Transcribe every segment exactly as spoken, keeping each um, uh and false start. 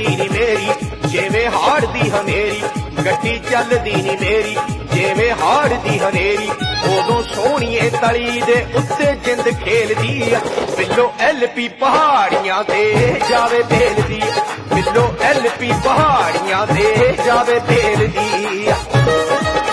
चलदी नी मेरी जिवें हाड़ दी हनेरी, गड्डी चलदी नी मेरी जिवें हाड़ दी हनेरी। उदों सोहणीए तली दे उत्ते जिंद खेलदी, बिल्लो एल पी पहाड़ियां ते जावे भेलदी, बिल्लो एल पी पहाड़ियां ते जावे भेलदी।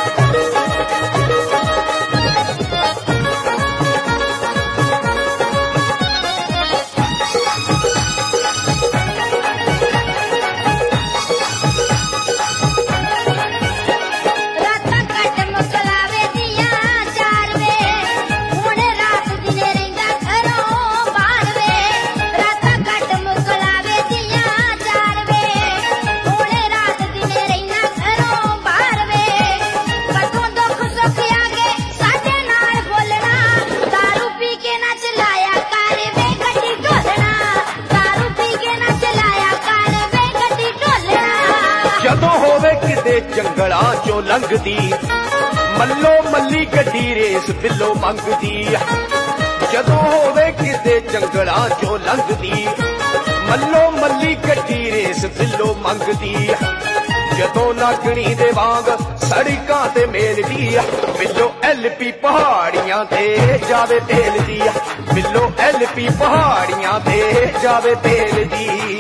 जदों होवे किते जंगलां चों लंघदी, मल्लो मल्ली गड्डी रेस बिल्लो मंगदी। जदों होवे किते जंगलां चों लंघदी, मल्लो मल्ली गड्डी रेस बिल्लो मंगदी। जदों नागणी दे वांग सड़कां ते मेलदी, बिल्लो एल पी पहाड़ियां ते जावे भेलदी, बिल्लो एल पी पहाड़ियां ते जावे भेलदी।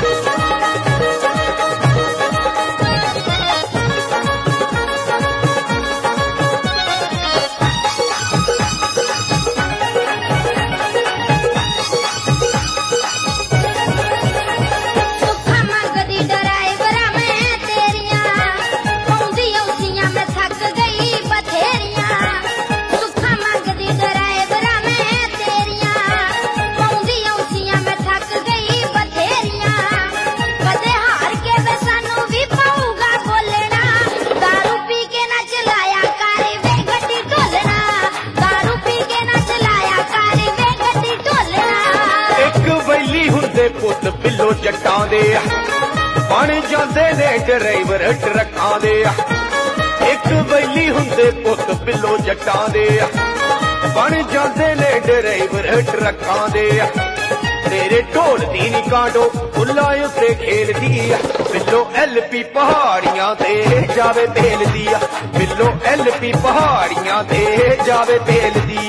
पुत बिल्लो जट्टां दे बन जांदे ने ड्राइवर ट्रकां दे, एक बैली हुंदे पुत बिल्लो जट्टां दे बन जांदे ने ड्राइवर ट्रकां दे। तेरे ढोल दी नी कांडो फुल्लां उत्ते खेलदी, बिल्लो एल पी पहाड़ियां ते जावे भेलदी, बिल्लो एल पी पहाड़ियां ते जावे भेलदी।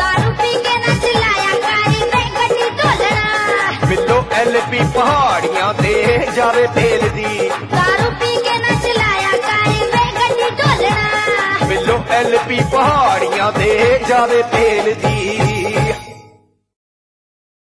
बिल्लो एल पी पहाड़ियां ते जावे भेलदी, दारू पी के न चलाया कर वे गड्डी ढोलना, बिल्लो एल पी पहाड़ियां ते जावे भेलदी।